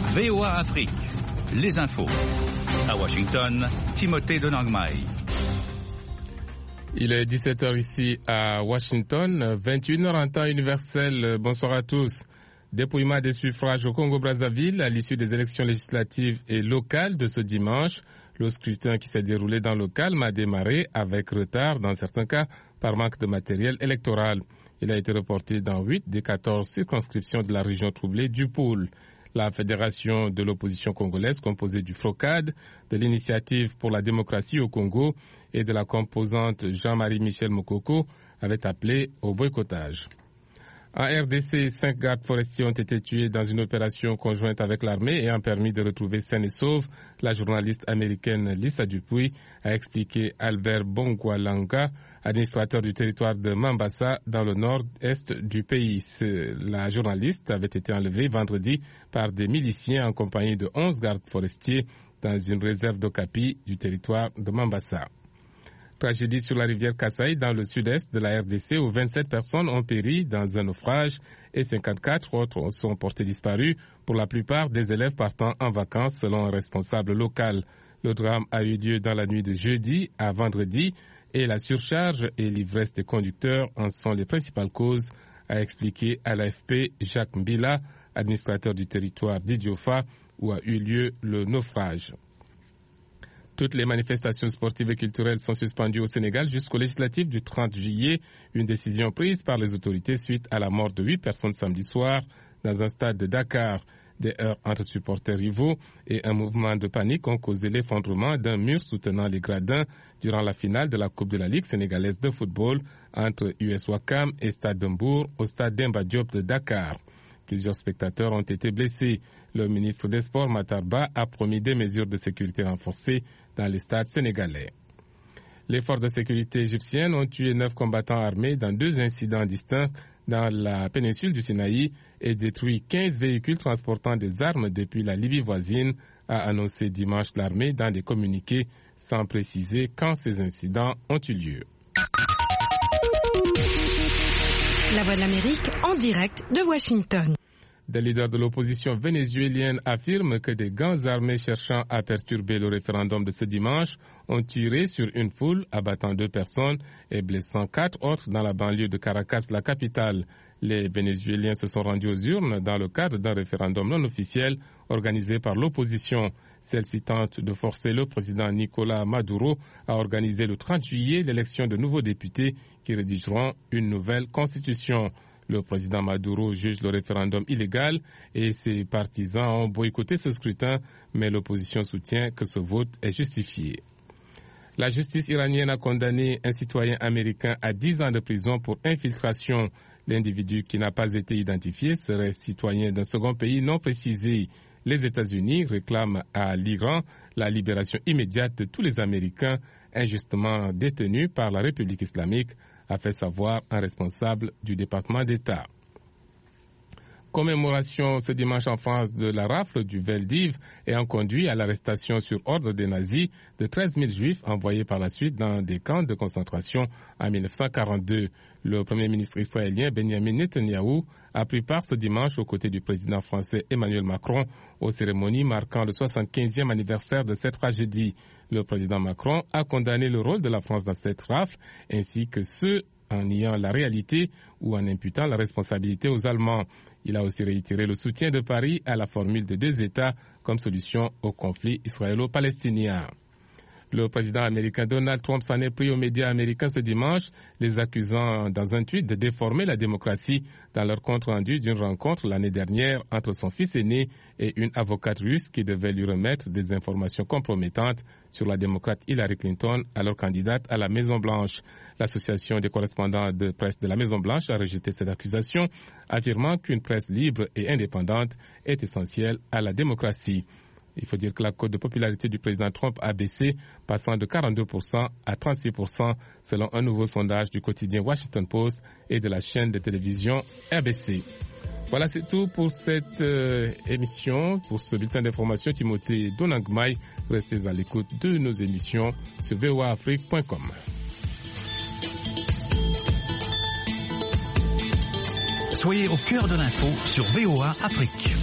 VOA Afrique, les infos. À Washington, Timothée Donangmai. Il est 17h ici à Washington, 21h en temps universel. Bonsoir à tous. Dépouillement des suffrages au Congo-Brazzaville à l'issue des élections législatives et locales de ce dimanche. Le scrutin qui s'est déroulé dans le calme a démarré avec retard, dans certains cas, par manque de matériel électoral. Il a été reporté dans 8 des 14 circonscriptions de la région troublée du Pôle. La fédération de l'opposition congolaise, composée du FROCAD, de l'Initiative pour la démocratie au Congo et de la composante Jean-Marie Michel Mokoko, avait appelé au boycottage. En RDC, 5 gardes forestiers ont été tués dans une opération conjointe avec l'armée ayant permis de retrouver saine et sauve la journaliste américaine Lisa Dupuis, a expliqué Albert Bongwalanga, administrateur du territoire de Mambasa dans le nord-est du pays. La journaliste avait été enlevée vendredi par des miliciens en compagnie de 11 gardes forestiers dans une réserve d'Okapi du territoire de Mambasa. Tragédie sur la rivière Kasaï dans le sud-est de la RDC où 27 personnes ont péri dans un naufrage et 54 autres sont portés disparus, pour la plupart des élèves partant en vacances selon un responsable local. Le drame a eu lieu dans la nuit de jeudi à vendredi et la surcharge et l'ivresse des conducteurs en sont les principales causes, a expliqué à l'AFP Jacques Mbila, administrateur du territoire d'Idiofa où a eu lieu le naufrage. Toutes les manifestations sportives et culturelles sont suspendues au Sénégal jusqu'aux législatives du 30 juillet, une décision prise par les autorités suite à la mort de 8 personnes samedi soir dans un stade de Dakar. Des heurts entre supporters rivaux et un mouvement de panique ont causé l'effondrement d'un mur soutenant les gradins durant la finale de la Coupe de la Ligue sénégalaise de football entre US Ouakam et Stade de Mbour au stade Demba Diop de Dakar. Plusieurs spectateurs ont été blessés. Le ministre des Sports, Matar Ba, a promis des mesures de sécurité renforcées dans les stades sénégalais. Les forces de sécurité égyptiennes ont tué 9 combattants armés dans 2 incidents distincts dans la péninsule du Sinaï et détruit 15 véhicules transportant des armes depuis la Libye voisine, a annoncé dimanche l'armée dans des communiqués sans préciser quand ces incidents ont eu lieu. La Voix de l'Amérique en direct de Washington. Des leaders de l'opposition vénézuélienne affirment que des gangs armés cherchant à perturber le référendum de ce dimanche ont tiré sur une foule, abattant 2 personnes et blessant 4 autres dans la banlieue de Caracas, la capitale. Les Vénézuéliens se sont rendus aux urnes dans le cadre d'un référendum non officiel organisé par l'opposition. Celle-ci tente de forcer le président Nicolás Maduro à organiser le 30 juillet l'élection de nouveaux députés qui rédigeront une nouvelle constitution. Le président Maduro juge le référendum illégal et ses partisans ont boycotté ce scrutin, mais l'opposition soutient que ce vote est justifié. La justice iranienne a condamné un citoyen américain à 10 ans de prison pour infiltration. L'individu qui n'a pas été identifié serait citoyen d'un second pays non précisé. Les États-Unis réclament à l'Iran la libération immédiate de tous les Américains injustement détenus par la République islamique, a fait savoir un responsable du département d'État. Commémoration ce dimanche en France de la rafle du Veldiv ayant conduit à l'arrestation sur ordre des nazis de 13 000 juifs envoyés par la suite dans des camps de concentration en 1942. Le premier ministre israélien Benjamin Netanyahou a pris part ce dimanche aux côtés du président français Emmanuel Macron aux cérémonies marquant le 75e anniversaire de cette tragédie. Le président Macron a condamné le rôle de la France dans cette rafle ainsi que ceux en niant la réalité ou en imputant la responsabilité aux Allemands. Il a aussi réitéré le soutien de Paris à la formule de 2 États comme solution au conflit israélo-palestinien. Le président américain Donald Trump s'en est pris aux médias américains ce dimanche, les accusant dans un tweet de déformer la démocratie dans leur compte-rendu d'une rencontre l'année dernière entre son fils aîné et une avocate russe qui devait lui remettre des informations compromettantes sur la démocrate Hillary Clinton, alors candidate à la Maison-Blanche. L'association des correspondants de presse de la Maison-Blanche a rejeté cette accusation, affirmant qu'une presse libre et indépendante est essentielle à la démocratie. Il faut dire que la cote de popularité du président Trump a baissé, passant de 42% à 36% selon un nouveau sondage du quotidien Washington Post et de la chaîne de télévision RBC. Voilà, c'est tout pour cette émission, pour ce bulletin d'information. Timothée Donangmai, restez à l'écoute de nos émissions sur voaafrique.com. Soyez au cœur de l'info sur VOA Afrique.